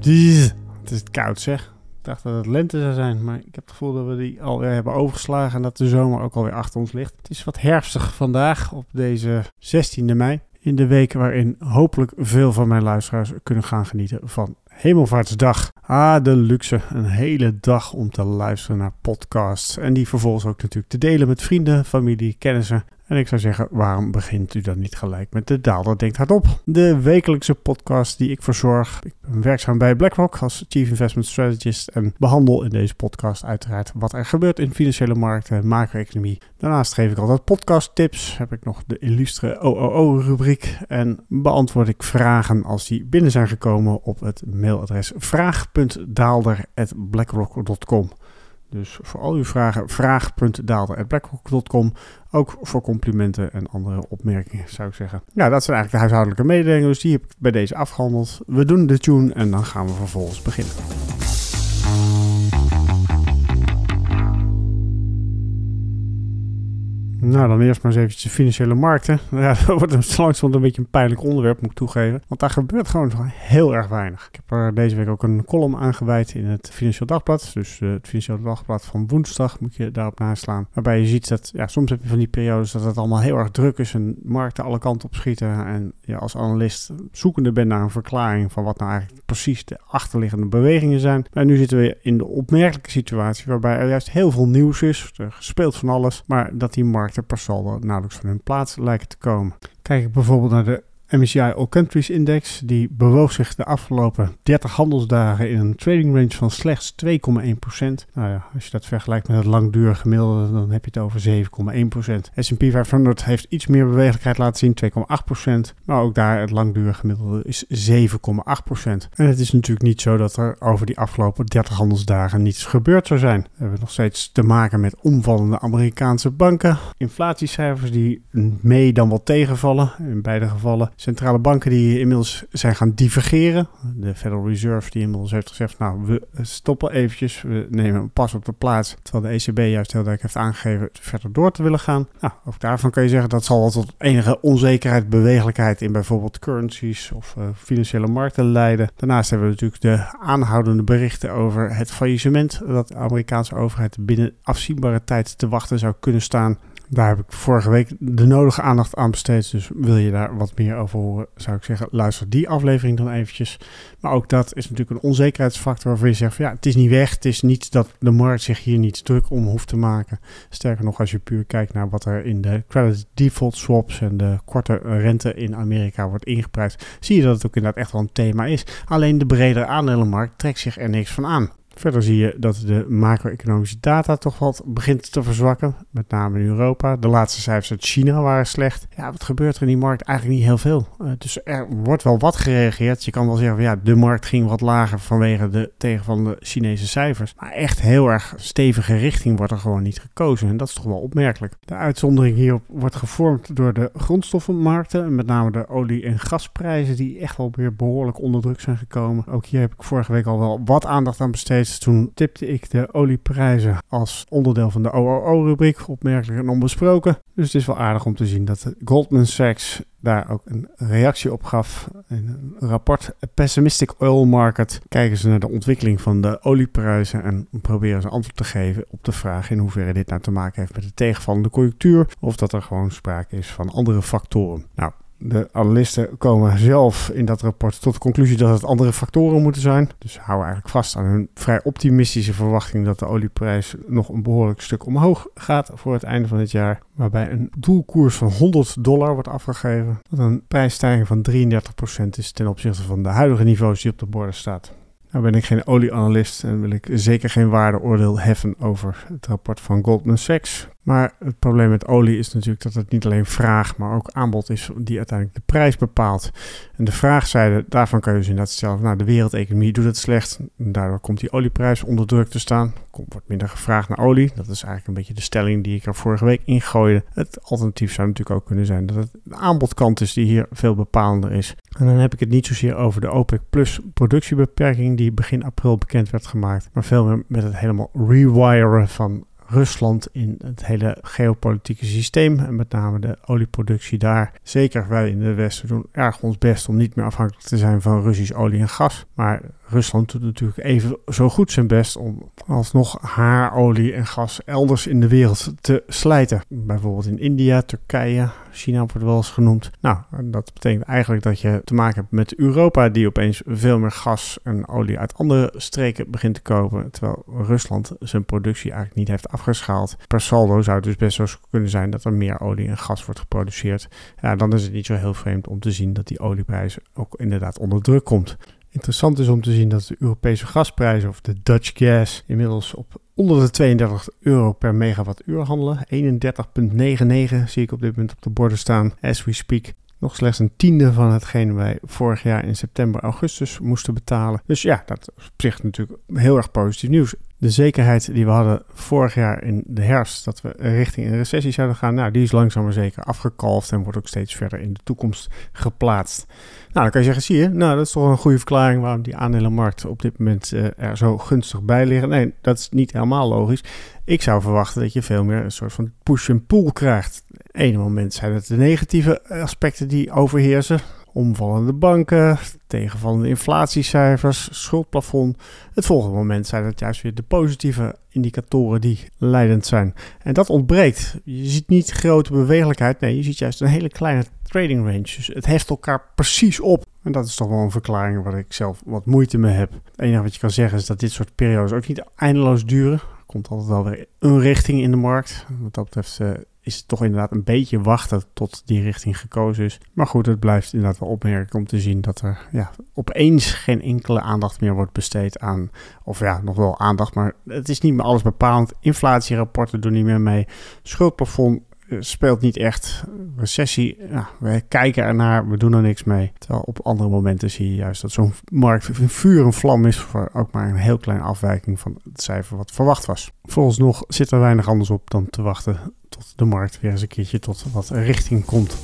Het is koud zeg. Ik dacht dat het lente zou zijn, maar ik heb het gevoel dat we die alweer hebben overgeslagen en dat de zomer ook alweer achter ons ligt. Het is wat herfstig vandaag op deze 16e mei. In de week waarin hopelijk veel van mijn luisteraars kunnen gaan genieten van Hemelvaartsdag. De luxe. Een hele dag om te luisteren naar podcasts. En die vervolgens ook natuurlijk te delen met vrienden, familie, kennissen. En ik zou zeggen, waarom begint u dan niet gelijk met de Daalder Denkt Hardop? De wekelijkse podcast die ik verzorg. Ik ben werkzaam bij BlackRock als Chief Investment Strategist en behandel in deze podcast uiteraard wat er gebeurt in financiële markten, macro-economie. Daarnaast geef ik altijd podcast tips. Heb ik nog de illustre OOO-rubriek en beantwoord ik vragen als die binnen zijn gekomen op het mailadres vraag.daalder@blackrock.com. Dus voor al uw vragen, vraag.daalder@blackrock.com. Ook voor complimenten en andere opmerkingen, zou ik zeggen. Ja, dat zijn eigenlijk de huishoudelijke mededelingen. Dus die heb ik bij deze afgehandeld. We doen de tune en dan gaan we vervolgens beginnen. Nou, dan eerst maar eens eventjes de financiële markten. Ja, dat wordt langzamerhand een beetje een pijnlijk onderwerp, moet ik toegeven. Want daar gebeurt gewoon heel erg weinig. Ik heb er deze week ook een column aan gewijd in het Financieel Dagblad. Dus het Financieel Dagblad van woensdag moet je daarop naslaan. Waarbij je ziet dat, soms heb je van die periodes dat het allemaal heel erg druk is en markten alle kanten op schieten. En je als analist zoekende bent naar een verklaring van wat nou eigenlijk precies de achterliggende bewegingen zijn. Maar nu zitten we in de opmerkelijke situatie waarbij er juist heel veel nieuws is. Er speelt van alles, maar dat die markten per saldo nauwelijks van hun plaats lijken te komen. Kijk ik bijvoorbeeld naar de MSCI All Countries Index, die bewoog zich de afgelopen 30 handelsdagen in een trading range van slechts 2,1%. Nou ja, als je dat vergelijkt met het langdurige gemiddelde, dan heb je het over 7,1%. S&P 500 heeft iets meer bewegelijkheid laten zien, 2,8%. Maar ook daar het langdurige gemiddelde is 7,8%. En het is natuurlijk niet zo dat er over die afgelopen 30 handelsdagen niets gebeurd zou zijn. We hebben nog steeds te maken met omvallende Amerikaanse banken. Inflatiecijfers die mee dan wel tegenvallen, in beide gevallen. Centrale banken die inmiddels zijn gaan divergeren. De Federal Reserve die inmiddels heeft gezegd, we stoppen eventjes. We nemen een pas op de plaats. Terwijl de ECB juist heel duidelijk heeft aangegeven verder door te willen gaan. Nou, ook daarvan kun je zeggen dat zal wel tot enige onzekerheid, bewegelijkheid in bijvoorbeeld currencies of financiële markten leiden. Daarnaast hebben we natuurlijk de aanhoudende berichten over het faillissement dat de Amerikaanse overheid binnen afzienbare tijd te wachten zou kunnen staan. Daar heb ik vorige week de nodige aandacht aan besteed. Dus wil je daar wat meer over horen, zou ik zeggen, luister die aflevering dan eventjes. Maar ook dat is natuurlijk een onzekerheidsfactor waarvan je zegt van het is niet weg. Het is niet dat de markt zich hier niet druk om hoeft te maken. Sterker nog, als je puur kijkt naar wat er in de credit default swaps en de korte rente in Amerika wordt ingeprijsd, zie je dat het ook inderdaad echt wel een thema is. Alleen de bredere aandelenmarkt trekt zich er niks van aan. Verder zie je dat de macro-economische data toch wat begint te verzwakken, met name in Europa. De laatste cijfers uit China waren slecht. Ja, wat gebeurt er in die markt? Eigenlijk niet heel veel. Dus er wordt wel wat gereageerd. Je kan wel zeggen van de markt ging wat lager vanwege de tegenvallende Chinese cijfers. Maar echt heel erg stevige richting wordt er gewoon niet gekozen. En dat is toch wel opmerkelijk. De uitzondering hierop wordt gevormd door de grondstoffenmarkten, met name de olie- en gasprijzen die echt wel weer behoorlijk onder druk zijn gekomen. Ook hier heb ik vorige week al wel wat aandacht aan besteed. Toen tipte ik de olieprijzen als onderdeel van de OOO-rubriek, opmerkelijk en onbesproken. Dus het is wel aardig om te zien dat Goldman Sachs daar ook een reactie op gaf. In een rapport A Pessimistic Oil Market kijken ze naar de ontwikkeling van de olieprijzen en proberen ze antwoord te geven op de vraag in hoeverre dit nou te maken heeft met de tegenvallende conjunctuur of dat er gewoon sprake is van andere factoren. Nou, de analisten komen zelf in dat rapport tot de conclusie dat het andere factoren moeten zijn. Dus houden eigenlijk vast aan hun vrij optimistische verwachting dat de olieprijs nog een behoorlijk stuk omhoog gaat voor het einde van het jaar. Waarbij een doelkoers van $100 wordt afgegeven. Dat een prijsstijging van 33% is ten opzichte van de huidige niveaus die op de borden staat. Nou ben ik geen olieanalist en wil ik zeker geen waardeoordeel heffen over het rapport van Goldman Sachs. Maar het probleem met olie is natuurlijk dat het niet alleen vraag, maar ook aanbod is die uiteindelijk de prijs bepaalt. En de vraagzijde, daarvan kan je dus inderdaad stellen, de wereldeconomie doet het slecht. En daardoor komt die olieprijs onder druk te staan. Wordt minder gevraagd naar olie. Dat is eigenlijk een beetje de stelling die ik er vorige week ingooide. Het alternatief zou natuurlijk ook kunnen zijn dat het de aanbodkant is die hier veel bepalender is. En dan heb ik het niet zozeer over de OPEC Plus productiebeperking die begin april bekend werd gemaakt, maar veel meer met het helemaal rewiren van Rusland in het hele geopolitieke systeem en met name de olieproductie daar. Zeker wij in de Westen doen erg ons best om niet meer afhankelijk te zijn van Russisch olie en gas. Maar Rusland doet natuurlijk even zo goed zijn best om alsnog haar olie en gas elders in de wereld te slijten. Bijvoorbeeld in India, Turkije, China wordt wel eens genoemd. Nou, dat betekent eigenlijk dat je te maken hebt met Europa die opeens veel meer gas en olie uit andere streken begint te kopen, terwijl Rusland zijn productie eigenlijk niet heeft afgeschaald. Per saldo zou het dus best zo kunnen zijn dat er meer olie en gas wordt geproduceerd. Ja, dan is het niet zo heel vreemd om te zien dat die olieprijs ook inderdaad onder druk komt. Interessant is om te zien dat de Europese gasprijzen, of de Dutch gas, inmiddels op onder de 32 euro per megawattuur handelen. 31,99 zie ik op dit moment op de borden staan, as we speak. Nog slechts een tiende van hetgeen wij vorig jaar in september, augustus moesten betalen. Dus ja, dat is op zich natuurlijk heel erg positief nieuws. De zekerheid die we hadden vorig jaar in de herfst, dat we richting een recessie zouden gaan, nou, die is langzaam maar zeker afgekalfd en wordt ook steeds verder in de toekomst geplaatst. Nou, dan kan je zeggen, zie je, nou, dat is toch een goede verklaring waarom die aandelenmarkten op dit moment er zo gunstig bij liggen. Nee, dat is niet helemaal logisch. Ik zou verwachten dat je veel meer een soort van push en pull krijgt. Op het ene moment zijn het de negatieve aspecten die overheersen. Omvallende banken, tegenvallende inflatiecijfers, schuldplafond. Het volgende moment zijn het juist weer de positieve indicatoren die leidend zijn. En dat ontbreekt. Je ziet niet grote bewegelijkheid. Nee, je ziet juist een hele kleine trading range. Dus het heft elkaar precies op. En dat is toch wel een verklaring waar ik zelf wat moeite mee heb. Het enige wat je kan zeggen is dat dit soort periodes ook niet eindeloos duren. Er komt altijd wel weer een richting in de markt. Wat dat betreft is het toch inderdaad een beetje wachten tot die richting gekozen is. Maar goed, het blijft inderdaad wel opmerkelijk om te zien dat er opeens geen enkele aandacht meer wordt besteed aan, of ja, nog wel aandacht, maar het is niet meer alles bepalend. Inflatierapporten doen niet meer mee. Schuldplafond speelt niet echt. Recessie, we kijken ernaar, we doen er niks mee. Terwijl op andere momenten zie je juist dat zo'n markt een vuur en vlam is voor ook maar een heel kleine afwijking van het cijfer wat verwacht was. Vooralsnog zit er weinig anders op dan te wachten tot de markt weer eens een keertje tot wat richting komt.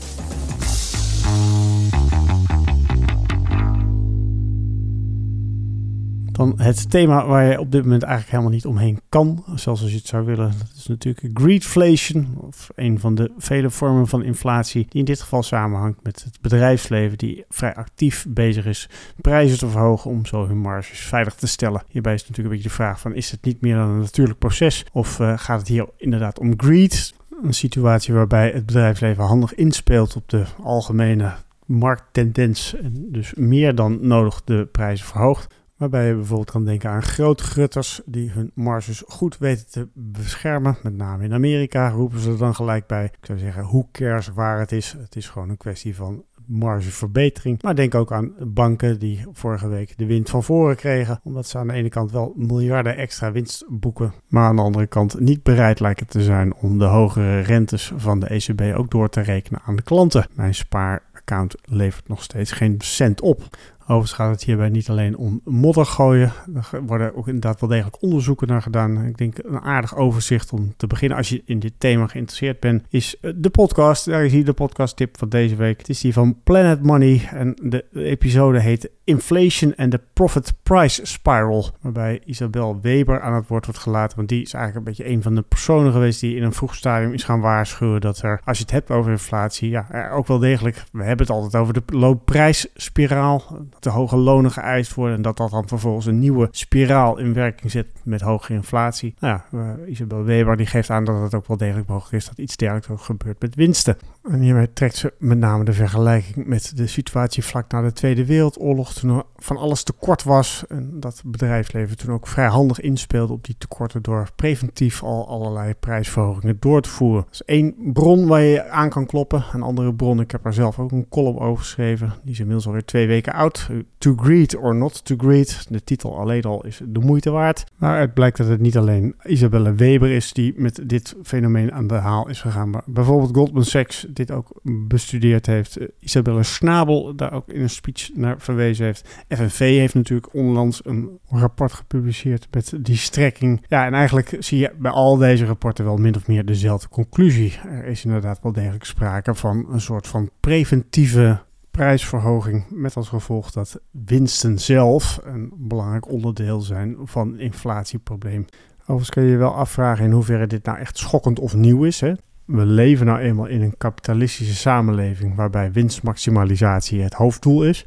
Dan het thema waar je op dit moment eigenlijk helemaal niet omheen kan, zelfs als je het zou willen. Dat is natuurlijk greedflation, of een van de vele vormen van inflatie die in dit geval samenhangt met het bedrijfsleven die vrij actief bezig is prijzen te verhogen om zo hun marges veilig te stellen. Hierbij is natuurlijk een beetje de vraag van, is het niet meer dan een natuurlijk proces of gaat het hier inderdaad om greed? Een situatie waarbij het bedrijfsleven handig inspeelt op de algemene markttendens en dus meer dan nodig de prijzen verhoogt. Waarbij je bijvoorbeeld kan denken aan grootgrutters die hun marges goed weten te beschermen. Met name in Amerika roepen ze er dan gelijk bij. Ik zou zeggen, who cares waar het is. Het is gewoon een kwestie van margeverbetering. Maar denk ook aan banken die vorige week de wind van voren kregen. Omdat ze aan de ene kant wel miljarden extra winst boeken. Maar aan de andere kant niet bereid lijken te zijn om de hogere rentes van de ECB ook door te rekenen aan de klanten. Mijn spaaraccount levert nog steeds geen cent op. Overigens gaat het hierbij niet alleen om modder gooien. Er worden ook inderdaad wel degelijk onderzoeken naar gedaan. Ik denk een aardig overzicht om te beginnen als je in dit thema geïnteresseerd bent, is de podcast. Daar is hier de podcasttip van deze week. Het is die van Planet Money en de episode heet Inflation and the Profit Price Spiral. Waarbij Isabel Weber aan het woord wordt gelaten. Want die is eigenlijk een beetje een van de personen geweest die in een vroeg stadium is gaan waarschuwen dat er, als je het hebt over inflatie, er ook wel degelijk, we hebben het altijd over de loonprijsspiraal, dat de hoge lonen geëist worden en dat dan vervolgens een nieuwe spiraal in werking zet met hogere inflatie. Nou ja, Isabel Weber die geeft aan dat het ook wel degelijk mogelijk is dat iets dergelijks ook gebeurt met winsten. En hierbij trekt ze met name de vergelijking met de situatie vlak na de Tweede Wereldoorlog, toen er van alles tekort was en dat het bedrijfsleven toen ook vrij handig inspeelde op die tekorten door preventief al allerlei prijsverhogingen door te voeren. Dat is één bron waar je aan kan kloppen. Een andere bron, ik heb er zelf ook een column over geschreven, die is inmiddels alweer 2 weken oud. To Greed or Not to Greed. De titel alleen al is de moeite waard. Maar het blijkt dat het niet alleen Isabelle Weber is die met dit fenomeen aan de haal is gegaan, maar bijvoorbeeld Goldman Sachs dit ook bestudeerd heeft. Isabelle Schnabel daar ook in een speech naar verwezen heeft. FNV heeft natuurlijk onlangs een rapport gepubliceerd met die strekking. Ja, en eigenlijk zie je bij al deze rapporten wel min of meer dezelfde conclusie. Er is inderdaad wel degelijk sprake van een soort van preventieve prijsverhoging met als gevolg dat winsten zelf een belangrijk onderdeel zijn van het inflatieprobleem. Overigens kun je je wel afvragen in hoeverre dit nou echt schokkend of nieuw is, hè? We leven nou eenmaal in een kapitalistische samenleving waarbij winstmaximalisatie het hoofddoel is.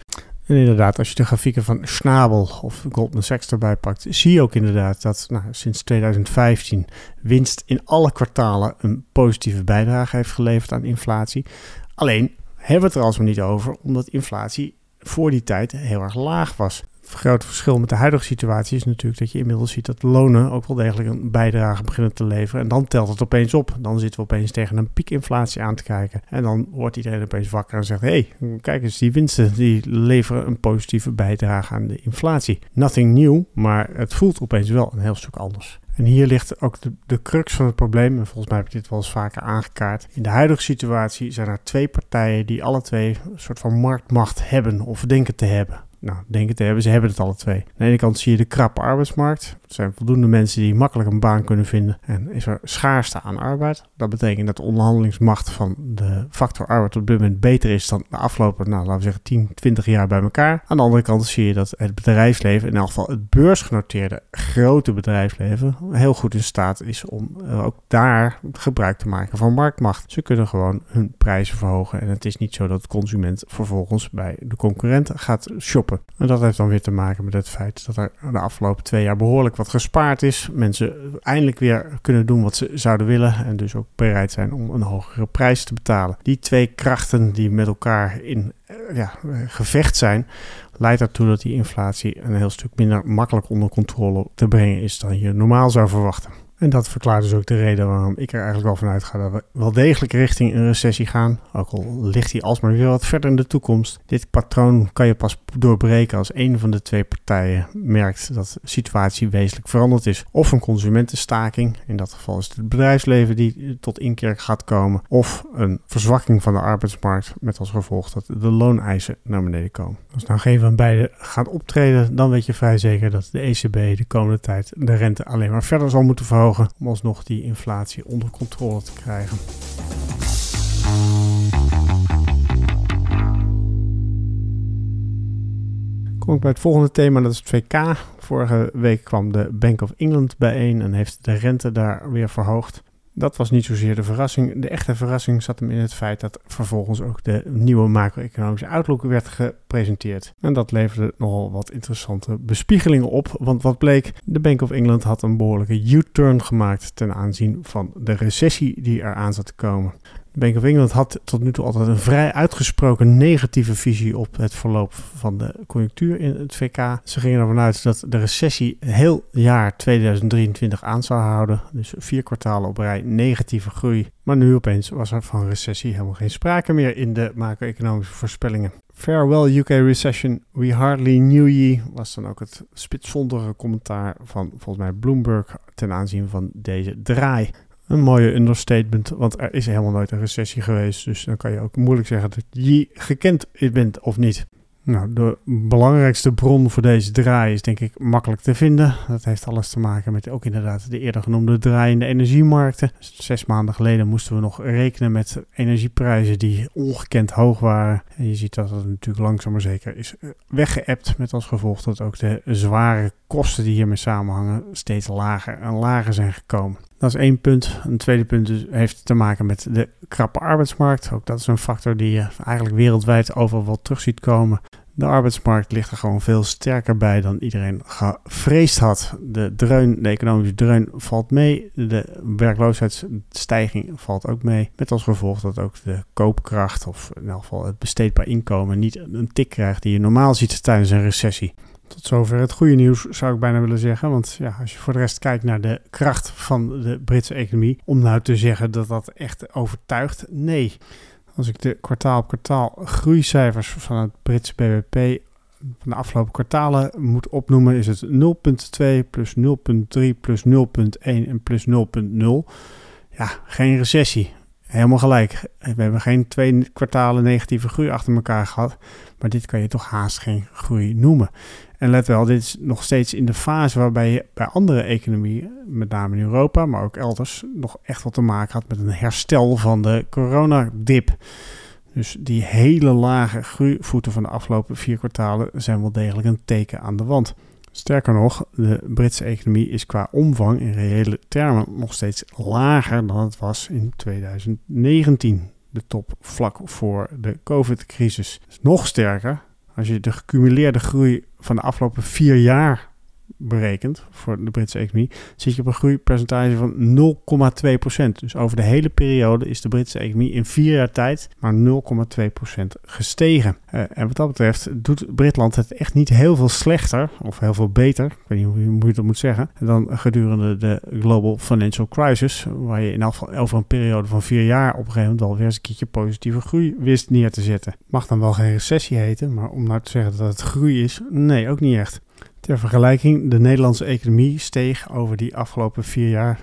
En inderdaad, als je de grafieken van Schnabel of Goldman Sachs erbij pakt, zie je ook inderdaad dat sinds 2015 winst in alle kwartalen een positieve bijdrage heeft geleverd aan inflatie. Alleen hebben we het er alsmaar niet over, omdat inflatie voor die tijd heel erg laag was. Het grote verschil met de huidige situatie is natuurlijk dat je inmiddels ziet dat lonen ook wel degelijk een bijdrage beginnen te leveren. En dan telt het opeens op. Dan zitten we opeens tegen een piekinflatie aan te kijken. En dan wordt iedereen opeens wakker en zegt, hey, kijk eens, die winsten die leveren een positieve bijdrage aan de inflatie. Nothing new, maar het voelt opeens wel een heel stuk anders. En hier ligt ook de crux van het probleem. En volgens mij heb ik dit wel eens vaker aangekaart. In de huidige situatie zijn er 2 partijen die alle 2 een soort van marktmacht hebben of denken te hebben. Denken te hebben, ze hebben het alle 2. Aan de ene kant zie je de krappe arbeidsmarkt. Er zijn voldoende mensen die makkelijk een baan kunnen vinden. En is er schaarste aan arbeid. Dat betekent dat de onderhandelingsmacht van de factor arbeid op dit moment beter is dan de afgelopen, laten we zeggen 10, 20 jaar bij elkaar. Aan de andere kant zie je dat het bedrijfsleven, in elk geval het beursgenoteerde grote bedrijfsleven, heel goed in staat is om ook daar gebruik te maken van marktmacht. Ze kunnen gewoon hun prijzen verhogen. En het is niet zo dat de consument vervolgens bij de concurrent gaat shoppen. En dat heeft dan weer te maken met het feit dat er de afgelopen 2 jaar behoorlijk wat gespaard is. Mensen eindelijk weer kunnen doen wat ze zouden willen en dus ook bereid zijn om een hogere prijs te betalen. Die 2 krachten die met elkaar in gevecht zijn, leidt ertoe dat die inflatie een heel stuk minder makkelijk onder controle te brengen is dan je normaal zou verwachten. En dat verklaart dus ook de reden waarom ik er eigenlijk wel van uitga dat we wel degelijk richting een recessie gaan. Ook al ligt die alsmaar weer wat verder in de toekomst. Dit patroon kan je pas doorbreken als een van de 2 partijen merkt dat de situatie wezenlijk veranderd is. Of een consumentenstaking, in dat geval is het het bedrijfsleven die tot inkeer gaat komen. Of een verzwakking van de arbeidsmarkt met als gevolg dat de looneisen naar beneden komen. Als nou geen van beide gaat optreden, dan weet je vrij zeker dat de ECB de komende tijd de rente alleen maar verder zal moeten verhogen om alsnog die inflatie onder controle te krijgen. Kom ik bij het volgende thema, dat is het VK. Vorige week kwam de Bank of England bijeen en heeft de rente daar weer verhoogd. Dat was niet zozeer de verrassing. De echte verrassing zat hem in het feit dat vervolgens ook de nieuwe macro-economische outlook werd gepresenteerd. En dat leverde nogal wat interessante bespiegelingen op. Want wat bleek, de Bank of England had een behoorlijke U-turn gemaakt ten aanzien van de recessie die eraan zat te komen. De Bank of England had tot nu toe altijd een vrij uitgesproken negatieve visie op het verloop van de conjunctuur in het VK. Ze gingen ervan uit dat de recessie heel jaar 2023 aan zou houden. Dus 4 kwartalen op rij negatieve groei. Maar nu opeens was er van recessie helemaal geen sprake meer in de macro-economische voorspellingen. Farewell UK recession, we hardly knew ye, was dan ook het spitsvondige commentaar van volgens mij Bloomberg ten aanzien van deze draai. Een mooie understatement, want er is helemaal nooit een recessie geweest. Dus dan kan je ook moeilijk zeggen dat je gekend bent of niet. Nou, de belangrijkste bron voor deze draai is denk ik makkelijk te vinden. Dat heeft alles te maken met ook inderdaad de eerder genoemde draai in de energiemarkten. 6 maanden geleden moesten we nog rekenen met energieprijzen die ongekend hoog waren. En je ziet dat het natuurlijk langzaam maar zeker is weggeëpt. Met als gevolg dat ook de zware kosten die hiermee samenhangen steeds lager en lager zijn gekomen. Dat is 1 punt. Een tweede punt heeft te maken met de krappe arbeidsmarkt. Ook dat is een factor die je eigenlijk wereldwijd overal wel terug ziet komen. De arbeidsmarkt ligt er gewoon veel sterker bij dan iedereen gevreesd had. De economische dreun valt mee. De werkloosheidsstijging valt ook mee. Met als gevolg dat ook de koopkracht of in elk geval het besteedbaar inkomen niet een tik krijgt die je normaal ziet tijdens een recessie. Tot zover het goede nieuws zou ik bijna willen zeggen. Want ja, als je voor de rest kijkt naar de kracht van de Britse economie, om nou te zeggen dat dat echt overtuigt, nee. Als ik de kwartaal op kwartaal groeicijfers van het Britse BBP van de afgelopen kwartalen moet opnoemen, is het 0,2 plus 0,3 plus 0,1 en plus 0,0. Ja, geen recessie. Helemaal gelijk. We hebben geen 2 kwartalen negatieve groei achter elkaar gehad. Maar dit kan je toch haast geen groei noemen. En let wel, dit is nog steeds in de fase waarbij je bij andere economieën, met name in Europa, maar ook elders, nog echt wat te maken had met een herstel van de coronadip. Dus die hele lage groeivoeten van de afgelopen 4 kwartalen zijn wel degelijk een teken aan de wand. Sterker nog, de Britse economie is qua omvang in reële termen nog steeds lager dan het was in 2019. De top vlak voor de COVID-crisis. Dus nog sterker, Als je de gecumuleerde groei van de afgelopen 4 jaar berekent voor de Britse economie, zit je op een groeipercentage van 0,2%. Dus over de hele periode is de Britse economie in 4 jaar tijd maar 0,2% gestegen. En wat dat betreft doet Britland het echt niet heel veel slechter of heel veel beter, ik weet niet hoe je dat moet zeggen, dan gedurende de Global Financial Crisis, waar je in elk geval over een periode van 4 jaar op een gegeven moment wel weer eens een keertje positieve groei wist neer te zetten. Mag dan wel geen recessie heten, maar om nou te zeggen dat het groei is, nee, ook niet echt. Ter vergelijking, de Nederlandse economie steeg over die afgelopen 4 jaar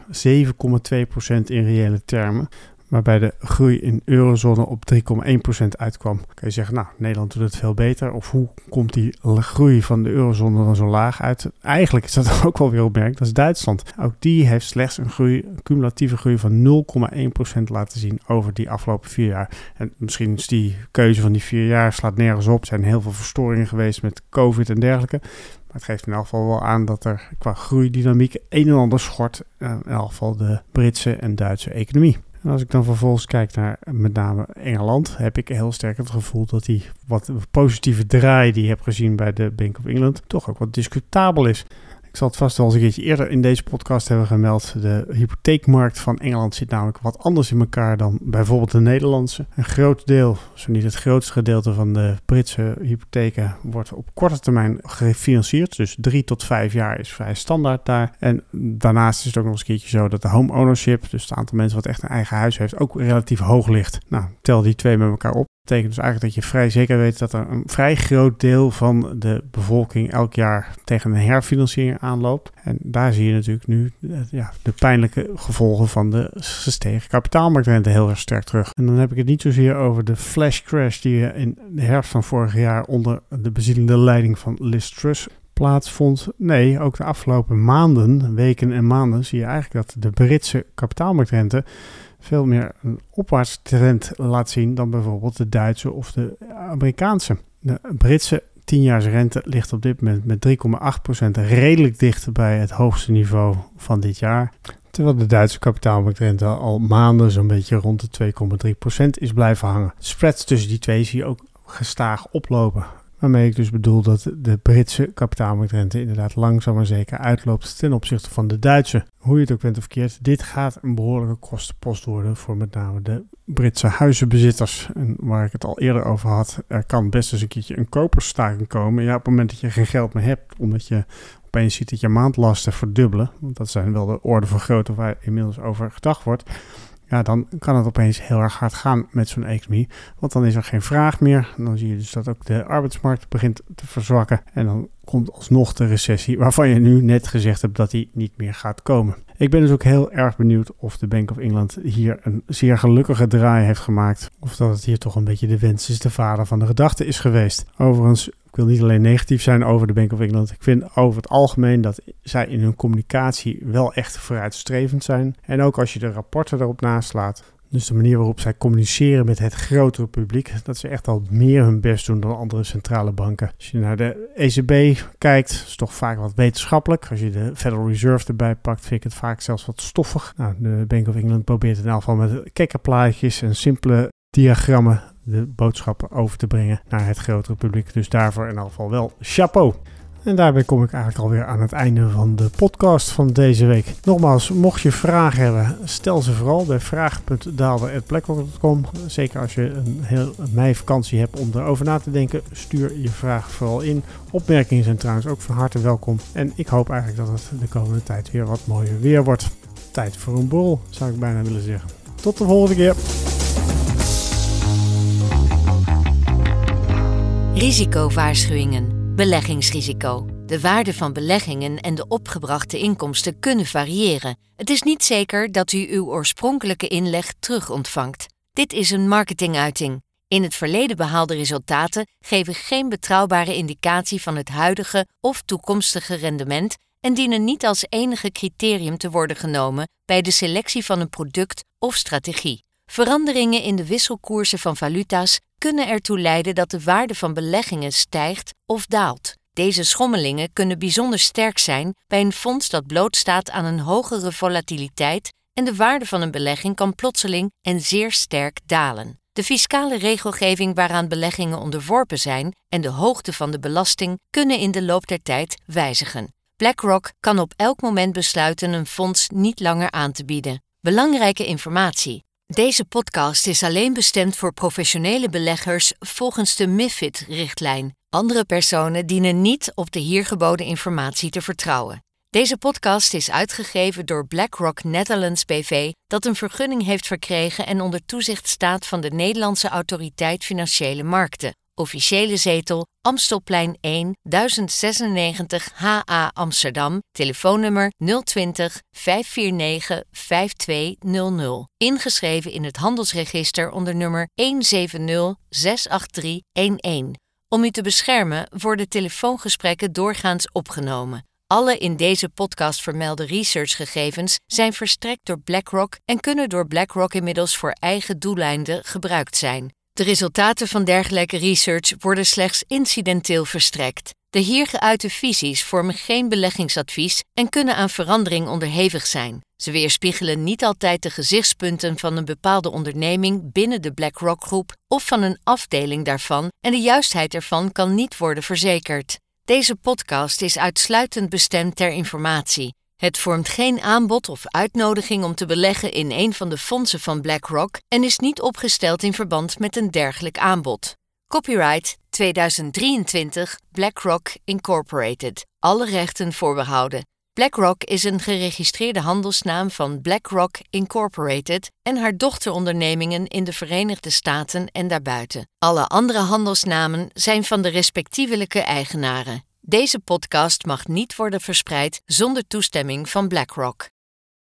7,2% in reële termen, waarbij de groei in eurozone op 3,1% uitkwam. Kun je zeggen, nou, Nederland doet het veel beter, of hoe komt die groei van de eurozone dan zo laag uit? Eigenlijk is dat ook wel weer opmerkelijk, dat is Duitsland. Ook die heeft slechts een cumulatieve groei van 0,1% laten zien over die afgelopen 4 jaar. En misschien is die keuze van die 4 jaar slaat nergens op. Er zijn heel veel verstoringen geweest met COVID en dergelijke. Maar het geeft in elk geval wel aan dat er qua groeidynamiek een en ander schort, in elk geval de Britse en Duitse economie. En als ik dan vervolgens kijk naar met name Engeland, heb ik heel sterk het gevoel dat die wat positieve draai die je hebt gezien bij de Bank of England toch ook wat discutabel is. Ik zal het vast wel eens een keertje eerder in deze podcast hebben gemeld. De hypotheekmarkt van Engeland zit namelijk wat anders in elkaar dan bijvoorbeeld de Nederlandse. Een groot deel, zo niet het grootste gedeelte van de Britse hypotheken wordt op korte termijn gefinancierd. Dus 3 tot 5 jaar is vrij standaard daar. En daarnaast is het ook nog eens een keertje zo dat de home ownership, dus het aantal mensen wat echt een eigen huis heeft, ook relatief hoog ligt. Nou, tel die twee met elkaar op. Dat betekent dus eigenlijk dat je vrij zeker weet dat er een vrij groot deel van de bevolking elk jaar tegen een herfinanciering aanloopt. En daar zie je natuurlijk nu de pijnlijke gevolgen van de gestegen kapitaalmarktrente heel erg sterk terug. En dan heb ik het niet zozeer over de flash crash die in de herfst van vorig jaar onder de bezielende leiding van Liz Truss plaatsvond. Nee, ook de afgelopen maanden, weken en maanden zie je eigenlijk dat de Britse kapitaalmarktrente veel meer een opwaartse trend laat zien dan bijvoorbeeld de Duitse of de Amerikaanse. De Britse 10-jaarsrente ligt op dit moment met 3,8% redelijk dicht bij het hoogste niveau van dit jaar. Terwijl de Duitse kapitaalmarktrente al maanden zo'n beetje rond de 2,3% is blijven hangen. De spreads tussen die twee zie je ook gestaag oplopen. Waarmee ik dus bedoel dat de Britse kapitaalmarktrente inderdaad langzaam maar zeker uitloopt ten opzichte van de Duitse. Hoe je het ook bent of verkeerd, dit gaat een behoorlijke kostenpost worden voor met name de Britse huizenbezitters. En waar ik het al eerder over had, er kan best eens een keertje een kopersstaking komen. Ja, op het moment dat je geen geld meer hebt, omdat je opeens ziet dat je maandlasten verdubbelen, want dat zijn wel de orde van grootte waar inmiddels over gedacht wordt. Ja, dan kan het opeens heel erg hard gaan met zo'n economie. Want dan is er geen vraag meer. En dan zie je dus dat ook de arbeidsmarkt begint te verzwakken. En dan komt alsnog de recessie waarvan je nu net gezegd hebt dat die niet meer gaat komen. Ik ben dus ook heel erg benieuwd of de Bank of England hier een zeer gelukkige draai heeft gemaakt. Of dat het hier toch een beetje de wens is de vader van de gedachte is geweest. Overigens, ik wil niet alleen negatief zijn over de Bank of England. Ik vind over het algemeen dat zij in hun communicatie wel echt vooruitstrevend zijn. En ook als je de rapporten erop naslaat. Dus de manier waarop zij communiceren met het grotere publiek. Dat ze echt al meer hun best doen dan andere centrale banken. Als je naar de ECB kijkt, is het toch vaak wat wetenschappelijk. Als je de Federal Reserve erbij pakt, vind ik het vaak zelfs wat stoffig. Nou, de Bank of England probeert in elk geval met kekkerplaatjes en simpele diagrammen de boodschappen over te brengen naar het grotere publiek. Dus daarvoor in elk geval wel chapeau. En daarbij kom ik eigenlijk alweer aan het einde van de podcast van deze week. Nogmaals, mocht je vragen hebben, stel ze vooral bij vraag.daalder@blackrock.com. Zeker als je een heel meivakantie hebt om erover na te denken, stuur je vraag vooral in. Opmerkingen zijn trouwens ook van harte welkom. En ik hoop eigenlijk dat het de komende tijd weer wat mooier weer wordt. Tijd voor een borrel, zou ik bijna willen zeggen. Tot de volgende keer. Risicowaarschuwingen. Beleggingsrisico. De waarde van beleggingen en de opgebrachte inkomsten kunnen variëren. Het is niet zeker dat u uw oorspronkelijke inleg terug ontvangt. Dit is een marketinguiting. In het verleden behaalde resultaten geven geen betrouwbare indicatie van het huidige of toekomstige rendement en dienen niet als enige criterium te worden genomen bij de selectie van een product of strategie. Veranderingen in de wisselkoersen van valuta's kunnen ertoe leiden dat de waarde van beleggingen stijgt of daalt. Deze schommelingen kunnen bijzonder sterk zijn bij een fonds dat blootstaat aan een hogere volatiliteit en de waarde van een belegging kan plotseling en zeer sterk dalen. De fiscale regelgeving waaraan beleggingen onderworpen zijn en de hoogte van de belasting kunnen in de loop der tijd wijzigen. BlackRock kan op elk moment besluiten een fonds niet langer aan te bieden. Belangrijke informatie. Deze podcast is alleen bestemd voor professionele beleggers volgens de MiFID-richtlijn. Andere personen dienen niet op de hier geboden informatie te vertrouwen. Deze podcast is uitgegeven door BlackRock Netherlands BV, dat een vergunning heeft verkregen en onder toezicht staat van de Nederlandse Autoriteit Financiële Markten. Officiële zetel Amstelplein 1, 1096 HA Amsterdam, telefoonnummer 020 549 5200. Ingeschreven in het handelsregister onder nummer 170-68311. Om u te beschermen worden telefoongesprekken doorgaans opgenomen. Alle in deze podcast vermelde researchgegevens zijn verstrekt door BlackRock en kunnen door BlackRock inmiddels voor eigen doeleinden gebruikt zijn. De resultaten van dergelijke research worden slechts incidenteel verstrekt. De hier geuite visies vormen geen beleggingsadvies en kunnen aan verandering onderhevig zijn. Ze weerspiegelen niet altijd de gezichtspunten van een bepaalde onderneming binnen de BlackRock-groep of van een afdeling daarvan en de juistheid ervan kan niet worden verzekerd. Deze podcast is uitsluitend bestemd ter informatie. Het vormt geen aanbod of uitnodiging om te beleggen in een van de fondsen van BlackRock en is niet opgesteld in verband met een dergelijk aanbod. Copyright 2023 BlackRock Incorporated. Alle rechten voorbehouden. BlackRock is een geregistreerde handelsnaam van BlackRock Incorporated en haar dochterondernemingen in de Verenigde Staten en daarbuiten. Alle andere handelsnamen zijn van de respectievelijke eigenaren. Deze podcast mag niet worden verspreid zonder toestemming van BlackRock.